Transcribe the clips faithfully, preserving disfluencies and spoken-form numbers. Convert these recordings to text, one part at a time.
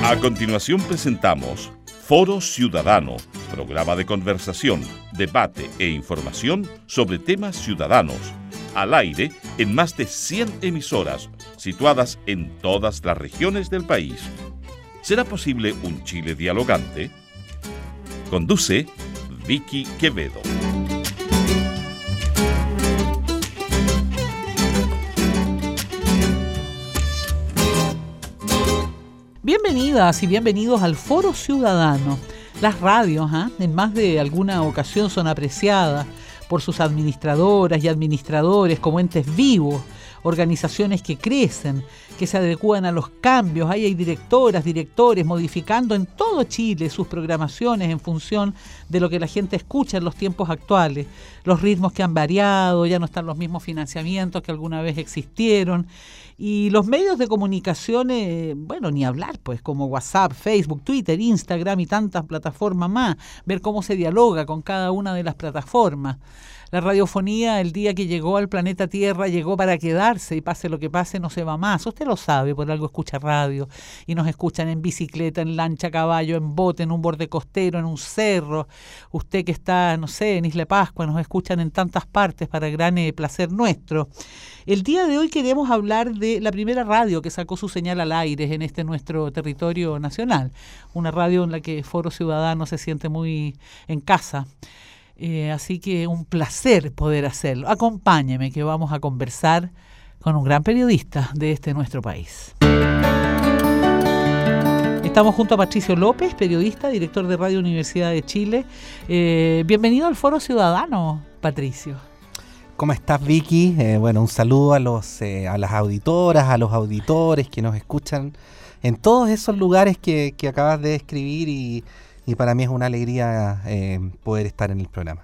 A continuación presentamos Foro Ciudadano, programa de conversación, debate e información sobre temas ciudadanos, al aire en más de cien emisoras, situadas en todas las regiones del país. ¿Será posible un Chile dialogante? Conduce Vicky Quevedo. Bienvenidas y bienvenidos al Foro Ciudadano. Las radios, ¿eh? en más de alguna ocasión son apreciadas por sus administradoras y administradores como entes vivos, organizaciones que crecen, que se adecúan a los cambios. Ahí hay directoras, directores modificando en todo Chile sus programaciones en función de lo que la gente escucha en los tiempos actuales. Los ritmos que han variado, ya no están los mismos financiamientos que alguna vez existieron. Y los medios de comunicación, eh, bueno, ni hablar, pues, como WhatsApp, Facebook, Twitter, Instagram y tantas plataformas más. Ver cómo se dialoga con cada una de las plataformas. La radiofonía, el día que llegó al planeta Tierra, llegó para quedarse y pase lo que pase, no se va más. Usted lo sabe, por algo escucha radio y nos escuchan en bicicleta, en lancha, a caballo, en bote, en un borde costero, en un cerro. Usted que está, no sé, en Isla Pascua, nos escuchan en tantas partes para gran eh, placer nuestro. El día de hoy queremos hablar de la primera radio que sacó su señal al aire en este nuestro territorio nacional. Una radio en la que Foro Ciudadano se siente muy en casa. Eh, así que un placer poder hacerlo. Acompáñeme que vamos a conversar con un gran periodista de este nuestro país. Estamos junto a Patricio López, periodista, director de Radio Universidad de Chile. Eh, bienvenido al Foro Ciudadano, Patricio. ¿Cómo estás, Vicky? Eh, bueno, un saludo a los eh, a las auditoras, a los auditores que nos escuchan en todos esos lugares que, que acabas de describir y Y para mí es una alegría eh, poder estar en el programa.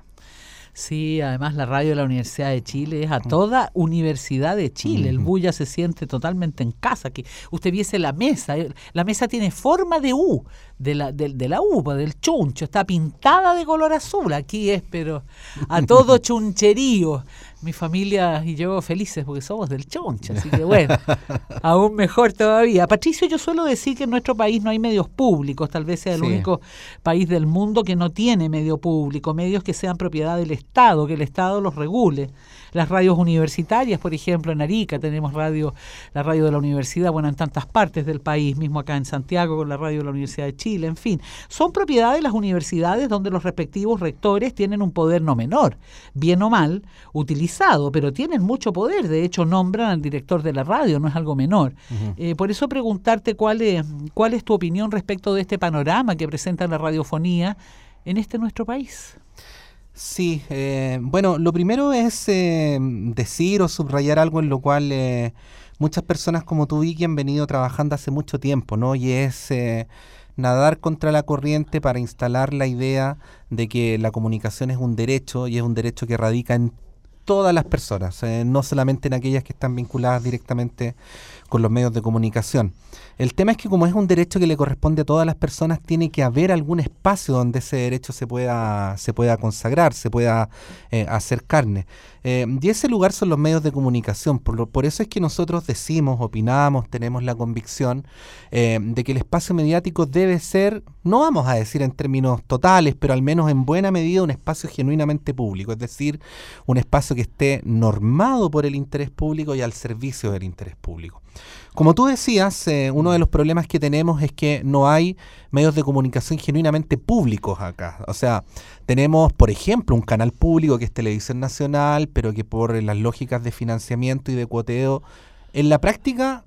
Sí, además la radio de la Universidad de Chile es a toda Universidad de Chile. Uh-huh. El Bulla se siente totalmente en casa. Que usted viese la mesa. La mesa tiene forma de U, de la, de, de la uva, del chuncho. Está pintada de color azul. Aquí es, pero a todo chuncherío. Mi familia y yo felices porque somos del chuncho. Así que bueno, aún mejor todavía. Patricio, yo suelo decir que en nuestro país no hay medios públicos. Tal vez sea el sí. único país del mundo que no tiene medio público. Medios que sean propiedad del Estado, que el Estado los regule. Las radios universitarias, por ejemplo, en Arica tenemos radio, la radio de la universidad, bueno, en tantas partes del país, mismo acá en Santiago con la radio de la Universidad de Chile, en fin. Son propiedad de las universidades donde los respectivos rectores tienen un poder no menor, bien o mal, utilizado, pero tienen mucho poder. De hecho, nombran al director de la radio, no es algo menor. Uh-huh. Eh, por eso preguntarte cuál es, cuál es tu opinión respecto de este panorama que presenta la radiofonía en este nuestro país. Sí, eh, bueno, lo primero es eh, decir o subrayar algo en lo cual eh, muchas personas como tú, Vicky, han venido trabajando hace mucho tiempo, ¿no? Y es eh, nadar contra la corriente para instalar la idea de que la comunicación es un derecho y es un derecho que radica en todas las personas, eh, no solamente en aquellas que están vinculadas directamente con los medios de comunicación. El tema es que como es un derecho que le corresponde a todas las personas, tiene que haber algún espacio donde ese derecho se pueda, se pueda consagrar, se pueda eh, hacer carne. Eh, y ese lugar son los medios de comunicación. Por, lo, por eso es que nosotros decimos, opinamos, tenemos la convicción eh, de que el espacio mediático debe ser, no vamos a decir en términos totales, pero al menos en buena medida un espacio genuinamente público, es decir, un espacio que esté normado por el interés público y al servicio del interés público. Como tú decías, eh, uno de los problemas que tenemos es que no hay medios de comunicación genuinamente públicos acá. O sea, tenemos, por ejemplo, un canal público que es Televisión Nacional, pero que por las lógicas de financiamiento y de cuoteo, en la práctica,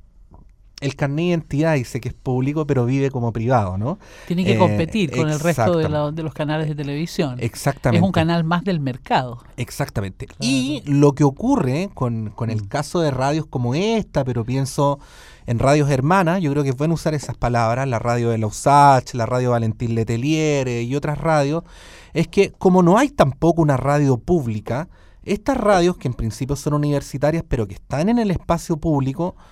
el carnet de identidad dice que es público, pero vive como privado, ¿no? Tiene que eh, competir con el resto de, la, de los canales de televisión. Exactamente. Es un canal más del mercado. Exactamente. Claro. Y Claro. lo que ocurre con, con el caso de radios como esta, pero pienso en radios hermanas, yo creo que es bueno usar esas palabras, la radio de la U S A C H, la radio Valentín Letelier y otras radios, es que como no hay tampoco una radio pública, estas radios, que en principio son universitarias, pero que están en el espacio público,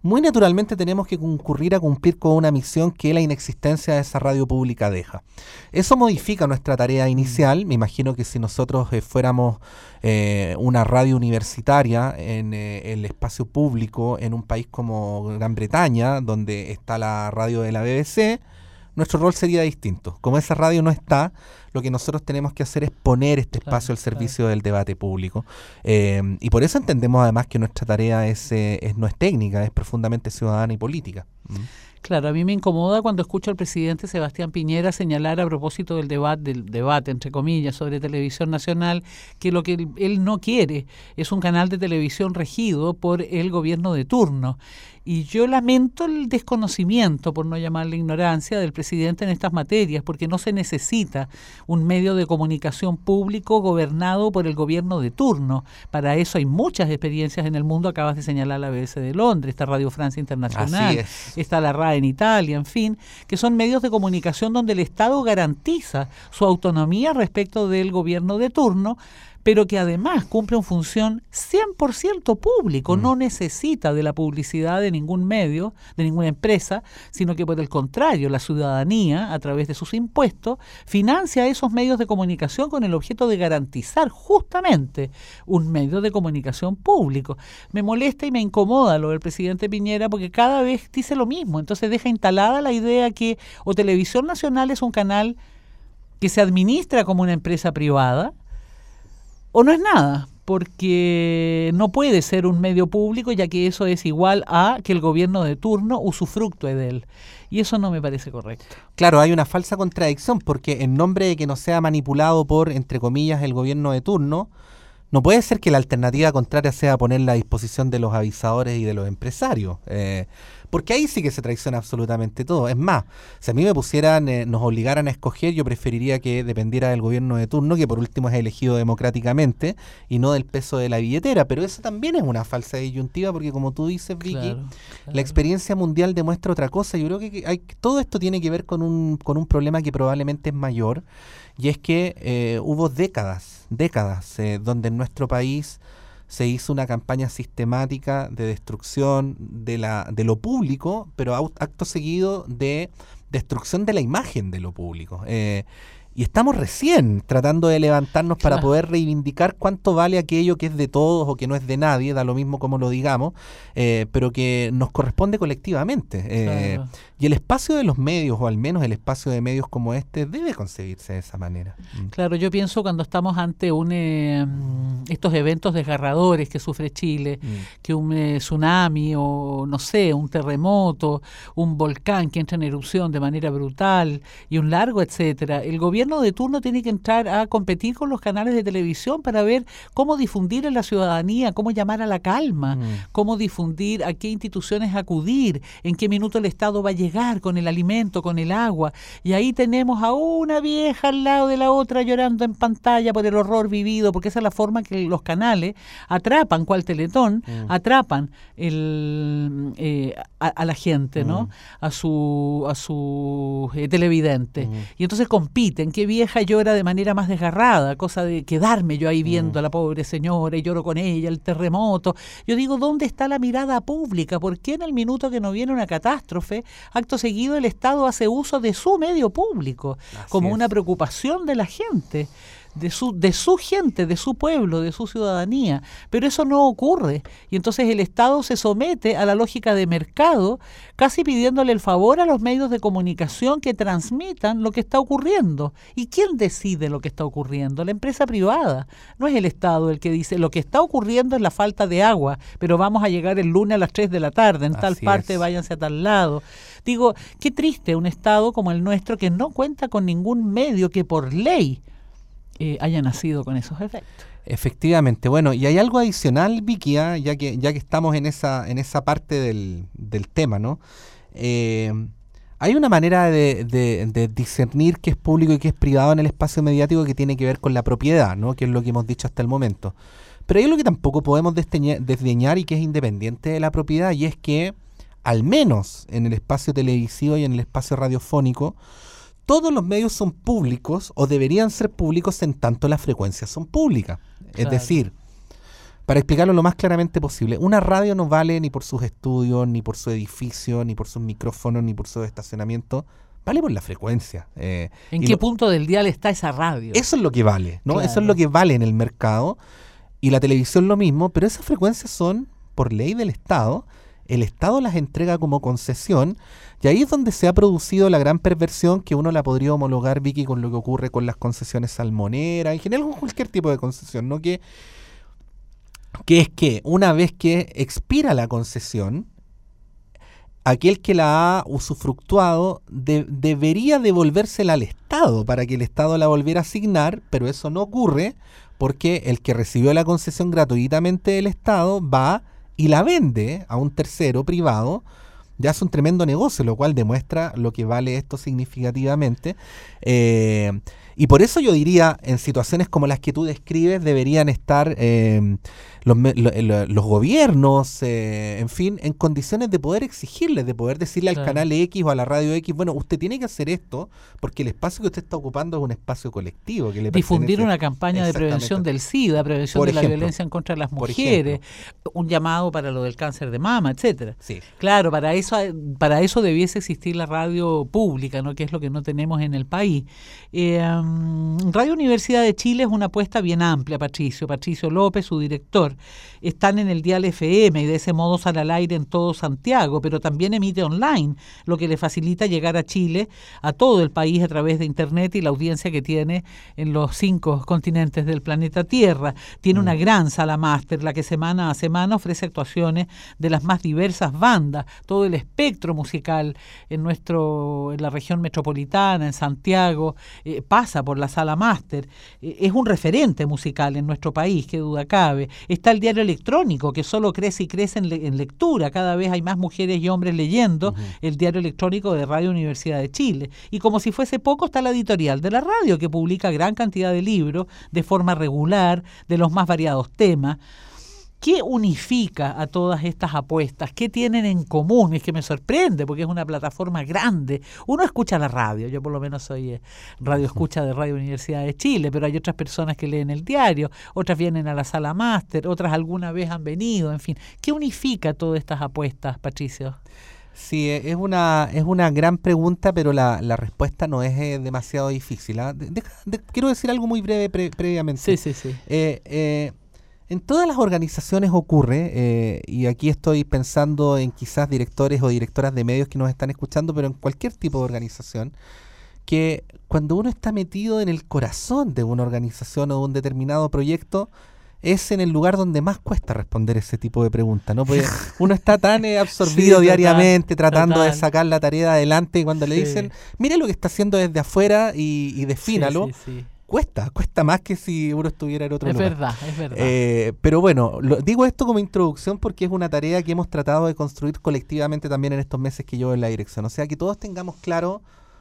muy naturalmente tenemos que concurrir a cumplir con una misión que la inexistencia de esa radio pública deja. Eso modifica nuestra tarea inicial. Me imagino que si nosotros eh, fuéramos eh, una radio universitaria en eh, el espacio público en un país como Gran Bretaña, donde está la radio de la B B C, nuestro rol sería distinto. Como esa radio no está, lo que nosotros tenemos que hacer es poner este Claro, espacio al servicio claro. del debate público. Eh, y por eso entendemos además que nuestra tarea es, eh, es no es técnica, es profundamente ciudadana y política. Mm. Claro, a mí me incomoda cuando escucho al presidente Sebastián Piñera señalar a propósito del debate, del debate, entre comillas, sobre televisión nacional, que lo que él, él no quiere es un canal de televisión regido por el gobierno de turno. Y yo lamento el desconocimiento, por no llamarle ignorancia, del presidente en estas materias, porque no se necesita un medio de comunicación público gobernado por el gobierno de turno. Para eso hay muchas experiencias en el mundo. Acabas de señalar la B B C de Londres, está Radio Francia Internacional, Así es. está la R A E en Italia, en fin, que son medios de comunicación donde el Estado garantiza su autonomía respecto del gobierno de turno, pero que además cumple una función cien por ciento público, mm. no necesita de la publicidad de ningún medio, de ninguna empresa, sino que por el contrario, la ciudadanía, a través de sus impuestos, financia esos medios de comunicación con el objeto de garantizar justamente un medio de comunicación público. Me molesta y me incomoda lo del presidente Piñera porque cada vez dice lo mismo, entonces deja instalada la idea que o Televisión Nacional es un canal que se administra como una empresa privada, o no es nada, porque no puede ser un medio público, ya que eso es igual a que el gobierno de turno usufructúe de él. Y eso no me parece correcto. Claro, hay una falsa contradicción, porque en nombre de que no sea manipulado por, entre comillas, el gobierno de turno, no puede ser que la alternativa contraria sea ponerla a disposición de los avisadores y de los empresarios. Eh, porque ahí sí que se traiciona absolutamente todo. Es más, si a mí me pusieran, eh, nos obligaran a escoger, yo preferiría que dependiera del gobierno de turno, que por último es elegido democráticamente, y no del peso de la billetera. Pero eso también es una falsa disyuntiva, porque como tú dices, Vicky, Claro, claro. la experiencia mundial demuestra otra cosa. Yo creo que hay, todo esto tiene que ver con un, con un problema que probablemente es mayor, y es que eh, hubo décadas, décadas, eh, donde en nuestro país se hizo una campaña sistemática de destrucción de la de lo público, pero acto seguido de destrucción de la imagen de lo público. Eh, y estamos recién tratando de levantarnos para Claro. poder reivindicar cuánto vale aquello que es de todos o que no es de nadie, da lo mismo como lo digamos, eh, pero que nos corresponde colectivamente. Eh, Claro. Y el espacio de los medios, o al menos el espacio de medios como este, debe concebirse de esa manera. Mm. Claro, yo pienso cuando estamos ante un eh, estos eventos desgarradores que sufre Chile, Mm. que un eh, tsunami o no sé, un terremoto, un volcán que entra en erupción de manera brutal y un largo etcétera, el gobierno de turno tiene que entrar a competir con los canales de televisión para ver cómo difundir en la ciudadanía, cómo llamar a la calma, Mm. cómo difundir, a qué instituciones acudir, en qué minuto el Estado va a llegar con el alimento, con el agua. Y ahí tenemos a una vieja al lado de la otra llorando en pantalla por el horror vivido, porque esa es la forma que los canales atrapan, cual Teletón, Mm. atrapan el, eh, a, a la gente, ¿no? Mm. A su, a su eh, televidente. Mm. Y entonces compiten, qué vieja llora de manera más desgarrada, cosa de quedarme yo ahí viendo Mm. a la pobre señora y lloro con ella, el terremoto. Yo digo, ¿dónde está la mirada pública? ¿Por qué en el minuto que no viene una catástrofe, acto seguido el Estado hace uso de su medio público Así como es. una preocupación de la gente? De su, de su gente, de su pueblo, de su ciudadanía, pero eso no ocurre y entonces el Estado se somete a la lógica de mercado, casi pidiéndole el favor a los medios de comunicación que transmitan lo que está ocurriendo. ¿Y quién decide lo que está ocurriendo? La empresa privada, no es el Estado el que dice lo que está ocurriendo es la falta de agua, pero vamos a llegar el lunes a las tres de la tarde, en tal Así parte es. váyanse a tal lado. Digo, qué triste un Estado como el nuestro que no cuenta con ningún medio que por ley Eh, haya nacido con esos efectos. Efectivamente, bueno, y hay algo adicional, Vicky, ¿ah? ya que ya que estamos en esa en esa parte del, del tema, ¿no? Eh, hay una manera de, de, de discernir qué es público y qué es privado en el espacio mediático que tiene que ver con la propiedad, ¿no? Que es lo que hemos dicho hasta el momento. Pero hay algo que tampoco podemos desdeñar, desdeñar y que es independiente de la propiedad, y es que, al menos en el espacio televisivo y en el espacio radiofónico, todos los medios son públicos o deberían ser públicos en tanto las frecuencias son públicas. Es Claro. decir, para explicarlo lo más claramente posible, una radio no vale ni por sus estudios, ni por su edificio, ni por sus micrófonos, ni por su estacionamiento. Vale por la frecuencia. Eh, ¿En qué lo, punto del dial está esa radio? Eso es lo que vale, ¿no? Claro. Eso es lo que vale en el mercado. Y la televisión lo mismo, pero esas frecuencias son por ley del Estado. El Estado las entrega como concesión. Y ahí es donde se ha producido la gran perversión que uno la podría homologar, Vicky, con lo que ocurre con las concesiones salmoneras, en general con cualquier tipo de concesión, ¿no? Que, que es que una vez que expira la concesión, aquel que la ha usufructuado de, debería devolvérsela al Estado para que el Estado la volviera a asignar, pero eso no ocurre porque el que recibió la concesión gratuitamente del Estado va y la vende a un tercero privado. Ya es un tremendo negocio, lo cual demuestra lo que vale esto significativamente. Eh, y por eso yo diría, en situaciones como las que tú describes, deberían estar eh, los, lo, los gobiernos, eh, en fin, en condiciones de poder exigirles, de poder decirle claro. al canal X o a la radio X, bueno, usted tiene que hacer esto, porque el espacio que usted está ocupando es un espacio colectivo. Que le Difundir una campaña de prevención del SIDA, prevención por de ejemplo, la violencia en contra de las mujeres, un llamado para lo del cáncer de mama, etcétera. Sí. Claro, para eso, para eso debiese existir la radio pública, ¿no? Que es lo que no tenemos en el país. Eh, um, Radio Universidad de Chile es una apuesta bien amplia, Patricio. Patricio López, su director, están en el dial F M y de ese modo sale al aire en todo Santiago, pero también emite online, lo que le facilita llegar a Chile, a todo el país a través de Internet y la audiencia que tiene en los cinco continentes del planeta Tierra. Tiene mm. una gran sala máster, la que semana a semana ofrece actuaciones de las más diversas bandas, todo el espectro musical en nuestro en la región metropolitana, en Santiago, eh, pasa por la sala máster. Eh, es un referente musical en nuestro país, qué duda cabe. Está el diario electrónico, que solo crece y crece en, le- en lectura. Cada vez hay más mujeres y hombres leyendo uh-huh. el diario electrónico de Radio Universidad de Chile. Y como si fuese poco, está la editorial de la radio, que publica gran cantidad de libros de forma regular, de los más variados temas. ¿Qué unifica a todas estas apuestas? ¿Qué tienen en común? Es que me sorprende porque es una plataforma grande. Uno escucha la radio, yo por lo menos soy eh, radio escucha de Radio Universidad de Chile, pero hay otras personas que leen el diario, otras vienen a la sala máster, otras alguna vez han venido, en fin. ¿Qué unifica todas estas apuestas, Patricio? Sí, es una es una gran pregunta, pero la, la respuesta no es eh, demasiado difícil. ¿eh? De, de, de, quiero decir algo muy breve pre, previamente. Sí, sí, sí. Eh, eh, En todas las organizaciones ocurre, eh, y aquí estoy pensando en quizás directores o directoras de medios que nos están escuchando, pero en cualquier tipo de organización, que cuando uno está metido en el corazón de una organización o de un determinado proyecto, es en el lugar donde más cuesta responder ese tipo de preguntas, ¿no? Porque uno está tan eh, absorbido sí, diariamente total, tratando total. de sacar la tarea adelante y cuando sí. le dicen, mire lo que está haciendo desde afuera y, y defínalo. Sí, sí, sí. Cuesta, cuesta más que si uno estuviera en otro es lugar. Es verdad, es verdad. Eh, pero bueno, lo, digo esto como introducción porque es una tarea que hemos tratado de construir colectivamente también en estos meses que llevo en la dirección. O sea, que todos tengamos claro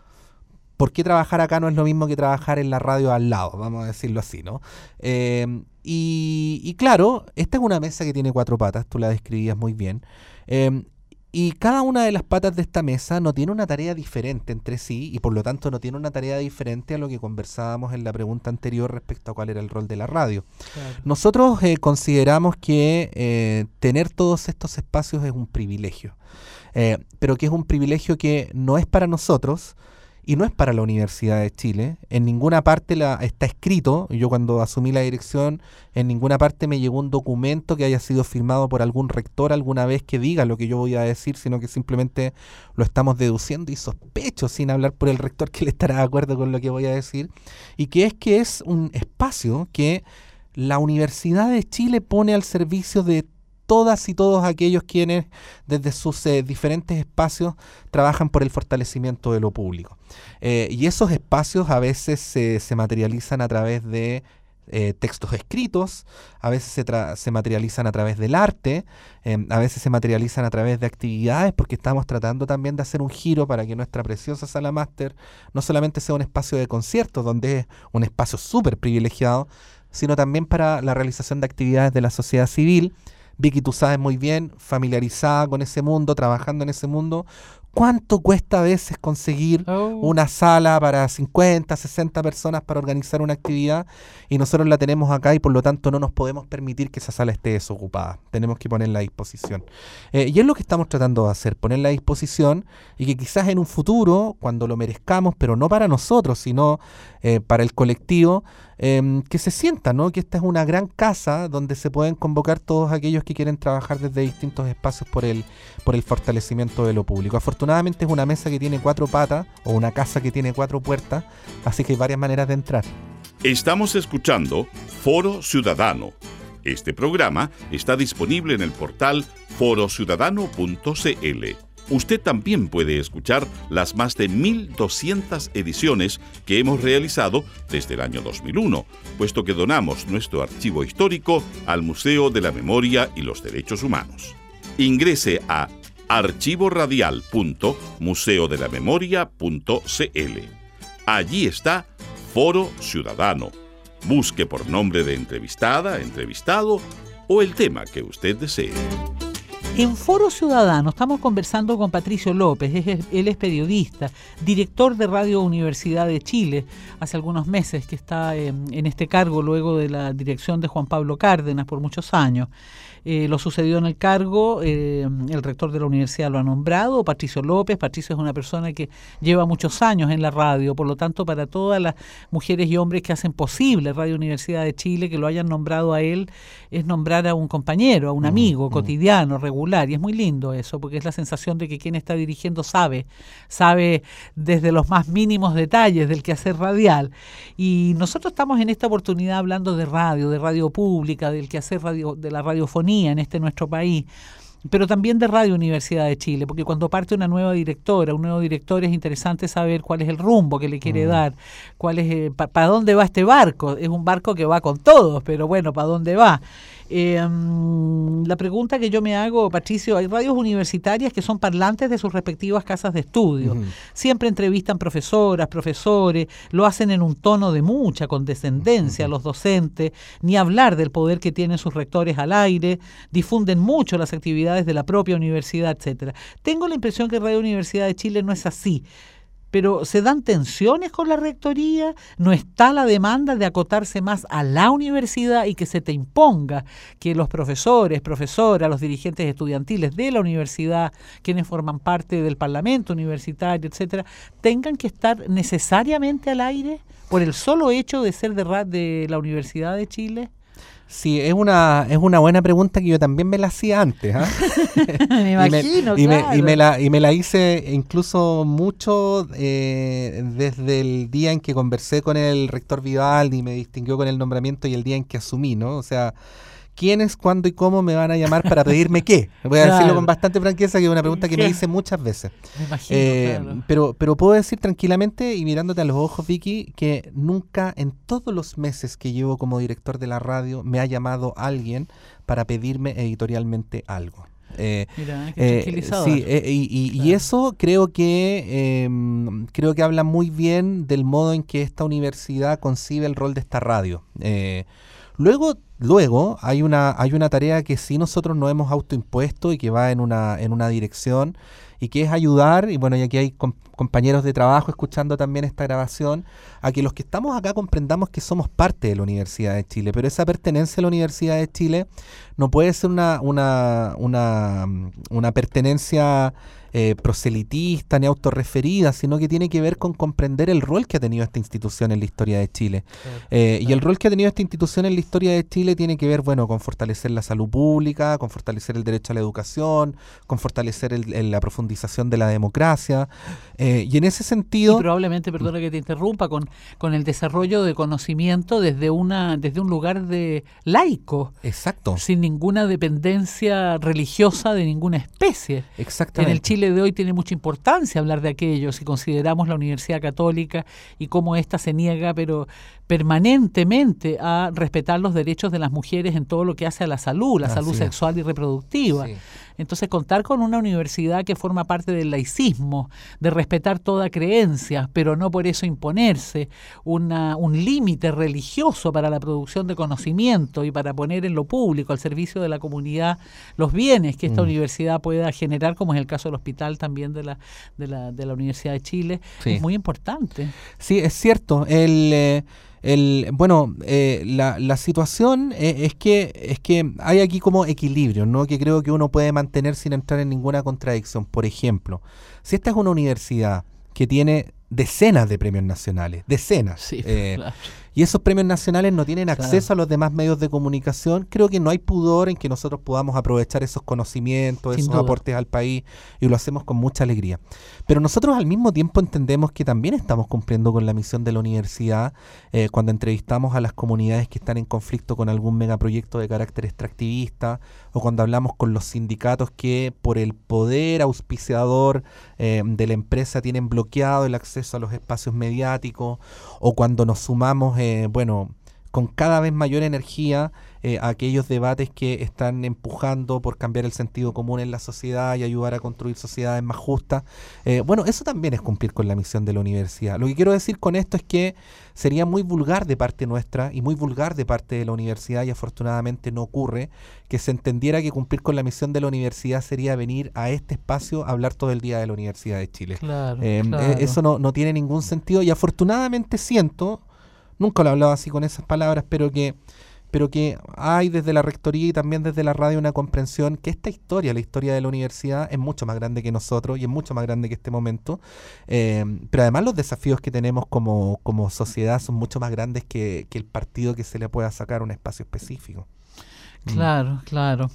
por qué trabajar acá no es lo mismo que trabajar en la radio al lado, vamos a decirlo así, ¿no? Eh, y, y claro, esta es una mesa que tiene cuatro patas, tú la describías muy bien. Eh, Y cada una de las patas de esta mesa no tiene una tarea diferente entre sí y por lo tanto no tiene una tarea diferente a lo que conversábamos en la pregunta anterior respecto a cuál era el rol de la radio. Claro. Nosotros eh, consideramos que eh, tener todos estos espacios es un privilegio, eh, pero que es un privilegio que no es para nosotros y no es para la Universidad de Chile. En ninguna parte la, está escrito, yo cuando asumí la dirección, en ninguna parte me llegó un documento que haya sido firmado por algún rector alguna vez que diga lo que yo voy a decir, sino que simplemente lo estamos deduciendo y sospecho, sin hablar por el rector, que le estará de acuerdo con lo que voy a decir, y que es que es un espacio que la Universidad de Chile pone al servicio de todas y todos aquellos quienes desde sus eh, diferentes espacios trabajan por el fortalecimiento de lo público. Eh, y esos espacios a veces se, se materializan a través de eh, textos escritos, a veces se, tra- se materializan a través del arte, eh, a veces se materializan a través de actividades, porque estamos tratando también de hacer un giro para que nuestra preciosa sala máster no solamente sea un espacio de conciertos, donde es un espacio súper privilegiado, sino también para la realización de actividades de la sociedad civil. Vicky, tú sabes muy bien, familiarizada con ese mundo, trabajando en ese mundo, ¿Cuánto cuesta a veces conseguir Oh. una sala para cincuenta, sesenta personas para organizar una actividad? Y nosotros la tenemos acá y por lo tanto no nos podemos permitir que esa sala esté desocupada. Tenemos que ponerla a disposición. Eh, y es lo que estamos tratando de hacer, ponerla a disposición y que quizás en un futuro, cuando lo merezcamos, pero no para nosotros, sino eh, para el colectivo, eh, que se sienta, ¿no? Que esta es una gran casa donde se pueden convocar todos aquellos que quieren trabajar desde distintos espacios por el, por el fortalecimiento de lo público. Afortunadamente es una mesa que tiene cuatro patas o una casa que tiene cuatro puertas, así que hay varias maneras de entrar. Estamos escuchando Foro Ciudadano. Este programa está disponible en el portal foro ciudadano punto c l. Usted también puede escuchar las más de mil doscientas ediciones que hemos realizado desde el año dos mil uno, puesto que donamos nuestro archivo histórico al Museo de la Memoria y los Derechos Humanos. Ingrese a archivo radial punto museo de la memoria punto c l. Allí está Foro Ciudadano. Busque por nombre de entrevistada, entrevistado o el tema que usted desee. En Foro Ciudadano estamos conversando con Patricio López. Él es periodista, director de Radio Universidad de Chile, hace algunos meses que está en, en este cargo luego de la dirección de Juan Pablo Cárdenas por muchos años. Eh, lo sucedió en el cargo, eh, el rector de la universidad lo ha nombrado, Patricio López. Patricio es una persona que lleva muchos años en la radio, por lo tanto para todas las mujeres y hombres que hacen posible Radio Universidad de Chile, que lo hayan nombrado a él, es nombrar a un compañero, a un amigo mm, cotidiano, regular, y es muy lindo eso, porque es la sensación de que quien está dirigiendo sabe, sabe desde los más mínimos detalles del quehacer radial. Y nosotros estamos en esta oportunidad hablando de radio, de radio pública, del quehacer radio, de la radiofonía en este nuestro país, pero también de Radio Universidad de Chile, porque cuando parte una nueva directora, un nuevo director, es interesante saber cuál es el rumbo que le quiere mm. dar, cuál es eh, para pa dónde va este barco. Es un barco que va con todos, pero bueno, ¿para dónde va? Eh, um, la pregunta que yo me hago, Patricio, hay radios universitarias que son parlantes de sus respectivas casas de estudio. Uh-huh. Siempre entrevistan profesoras, profesores, lo hacen en un tono de mucha condescendencia uh-huh. a los docentes, ni hablar del poder que tienen sus rectores al aire, difunden mucho las actividades de la propia universidad, etcétera. Tengo la impresión que Radio Universidad de Chile no es así. Pero ¿se dan tensiones con la rectoría? ¿No está la demanda de acotarse más a la universidad y que se te imponga que los profesores, profesoras, los dirigentes estudiantiles de la universidad, quienes forman parte del parlamento universitario, etcétera, tengan que estar necesariamente al aire por el solo hecho de ser de, de la Universidad de Chile? Sí, es una es una buena pregunta que yo también me la hacía antes. ¿eh? me imagino, y me, claro. Y me, y me, la, y me la hice incluso mucho eh, desde el día en que conversé con el rector Vivaldi y me distinguió con el nombramiento y el día en que asumí, ¿no? O sea, ¿quiénes, cuándo y cómo me van a llamar para pedirme qué? Voy a claro. decirlo con bastante franqueza, que es una pregunta que me hice muchas veces. Me imagino, eh, claro. pero, pero puedo decir tranquilamente y mirándote a los ojos, Vicky, que nunca en todos los meses que llevo como director de la radio me ha llamado alguien para pedirme editorialmente algo. Eh, Mira, qué tranquilizador. Eh, sí, eh, y, y, claro. y eso creo que eh, creo que habla muy bien del modo en que esta universidad concibe el rol de esta radio. Eh, luego Luego hay una hay una tarea que sí nosotros nos hemos autoimpuesto y que va en una en una dirección y que es ayudar, y bueno, y aquí hay com- compañeros de trabajo escuchando también esta grabación, a que los que estamos acá comprendamos que somos parte de la Universidad de Chile, pero esa pertenencia a la Universidad de Chile no puede ser una una una, una pertenencia Eh, proselitista ni autorreferida, sino que tiene que ver con comprender el rol que ha tenido esta institución en la historia de Chile. Claro, eh, claro. Y el rol que ha tenido esta institución en la historia de Chile tiene que ver, bueno, con fortalecer la salud pública, con fortalecer el derecho a la educación, con fortalecer el, el, la profundización de la democracia. Eh, y en ese sentido... Y probablemente, perdona que te interrumpa, con, con el desarrollo de conocimiento desde una desde un lugar de laico. Exacto. Sin ninguna dependencia religiosa de ninguna especie. Exactamente. En el Chile de hoy tiene mucha importancia hablar de aquello, si consideramos la Universidad Católica y cómo ésta se niega, pero permanentemente, a respetar los derechos de las mujeres en todo lo que hace a la salud, la Así salud es. sexual y reproductiva. Sí. Entonces, contar con una universidad que forma parte del laicismo, de respetar toda creencia, pero no por eso imponerse una, un límite religioso para la producción de conocimiento y para poner en lo público, al servicio de la comunidad, los bienes que esta mm. universidad pueda generar, como es el caso del hospital también de la, de la, de la Universidad de Chile, sí. es muy importante. Sí, es cierto. El... Eh... El, bueno, eh, la, la situación eh, es que es que hay aquí como equilibrio, ¿no? Que creo que uno puede mantener sin entrar en ninguna contradicción. Por ejemplo, si esta es una universidad que tiene decenas de premios nacionales, decenas, sí, eh, claro. y esos premios nacionales no tienen acceso claro. a los demás medios de comunicación, creo que no hay pudor en que nosotros podamos aprovechar esos conocimientos, Sin esos duda. aportes al país, y lo hacemos con mucha alegría. Pero nosotros al mismo tiempo entendemos que también estamos cumpliendo con la misión de la universidad eh, cuando entrevistamos a las comunidades que están en conflicto con algún megaproyecto de carácter extractivista, o cuando hablamos con los sindicatos que por el poder auspiciador eh, de la empresa tienen bloqueado el acceso a los espacios mediáticos, o cuando nos sumamos Eh, bueno, con cada vez mayor energía eh, a aquellos debates que están empujando por cambiar el sentido común en la sociedad y ayudar a construir sociedades más justas. Eh, bueno, eso también es cumplir con la misión de la universidad. Lo que quiero decir con esto es que sería muy vulgar de parte nuestra y muy vulgar de parte de la universidad, y afortunadamente no ocurre, que se entendiera que cumplir con la misión de la universidad sería venir a este espacio a hablar todo el día de la Universidad de Chile. Claro, eh, claro. Eh, eso no, no tiene ningún sentido, y afortunadamente siento... Nunca lo he hablado así con esas palabras, pero que, pero que hay desde la rectoría y también desde la radio una comprensión que esta historia, la historia de la universidad, es mucho más grande que nosotros y es mucho más grande que este momento. Eh, pero además los desafíos que tenemos como, como sociedad son mucho más grandes que, que el partido que se le pueda sacar un espacio específico. Claro, claro.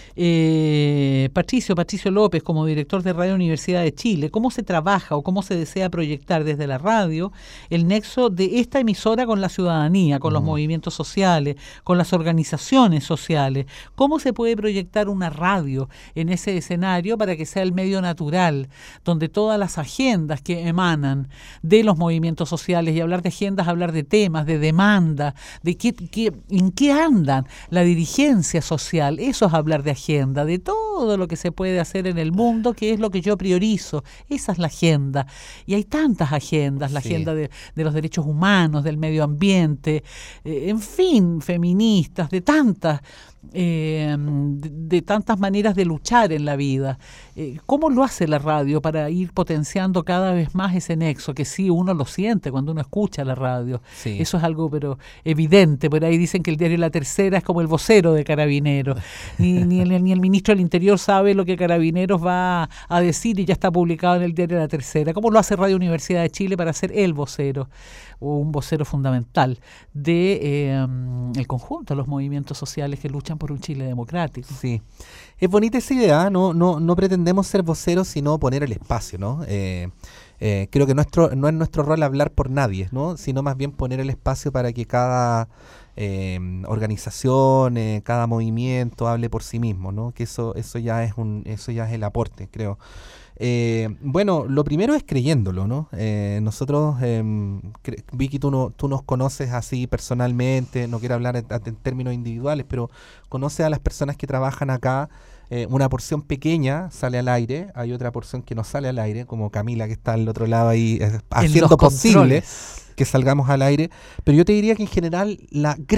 Eh, Patricio, Patricio López, como director de Radio Universidad de Chile, ¿cómo se trabaja o cómo se desea proyectar desde la radio el nexo de esta emisora con la ciudadanía, con mm. los movimientos sociales, con las organizaciones sociales? ¿Cómo se puede proyectar una radio en ese escenario para que sea el medio natural, donde todas las agendas que emanan de los movimientos sociales, y hablar de agendas, hablar de temas, de demanda, de qué, qué, en qué andan la dirigencia social, eso es hablar de agenda, de todo lo que se puede hacer en el mundo, que es lo que yo priorizo, esa es la agenda, y hay tantas agendas, la sí. agenda de, de los derechos humanos, del medio ambiente, eh, en fin, feministas, de tantas eh, de, de tantas maneras de luchar en la vida. Eh, ¿Cómo lo hace la radio para ir potenciando cada vez más ese nexo, que sí, uno lo siente cuando uno escucha la radio? Sí. Eso es algo pero evidente. Por ahí dicen que el diario La Tercera es como el vocero de Carabineros. Ni, ni, el, ni el ministro del Interior sabe lo que Carabineros va a decir y ya está publicado en el diario La Tercera. ¿Cómo lo hace Radio Universidad de Chile para ser el vocero, o un vocero fundamental de eh, el conjunto de los movimientos sociales que luchan por un Chile democrático? Sí, es bonita esa idea, no, no, no pretendemos ser voceros, sino poner el espacio, ¿no? Eh, eh, creo que nuestro, no es nuestro rol hablar por nadie, ¿no? Sino más bien poner el espacio para que cada eh, organización, eh, cada movimiento hable por sí mismo, ¿no? Que eso, eso ya es un, eso ya es el aporte, creo. Eh, bueno, lo primero es creyéndolo, ¿no? Eh, nosotros, eh, cre- Vicky, tú, no, tú nos conoces así personalmente, no quiero hablar en, en términos individuales, pero conoces a las personas que trabajan acá. Eh, una porción pequeña sale al aire, hay otra porción que no sale al aire, como Camila, que está al otro lado ahí eh, haciendo posible que salgamos al aire, pero yo te diría que en general la